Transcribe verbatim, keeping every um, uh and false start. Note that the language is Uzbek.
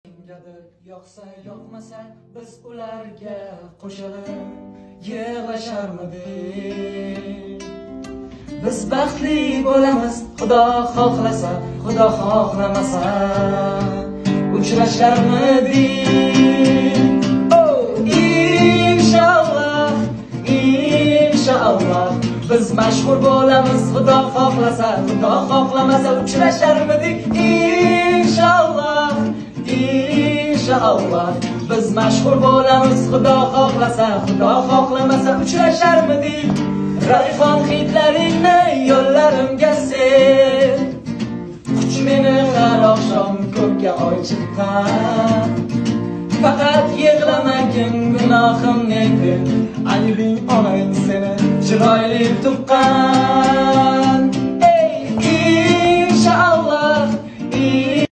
Yoqsa yoqmasa biz ularga qo'shilib yig'lasharmidik. Biz baxtli bo'lamiz, Xudo xohlasa, Xudo xohlamasa uchrasharmidik. Oh, inshaalloh, inshaalloh biz mashhur bo'lamiz, Xudo xohlasa, Xudo xohlamasa uchrasharmidik. Inshaalloh, inshaalloh biz mashhur bo'lamiz, Xudo xohlasa, Xudo xohlamasa uchrasharmidik. Rayhon hidlaringni yo'llarimga sev, kuch meni har oqshom ko'kka oy chiqqan. Faqat yig'lamagin, gunohim nedir, aybing onang seni chiroyli tuqqan.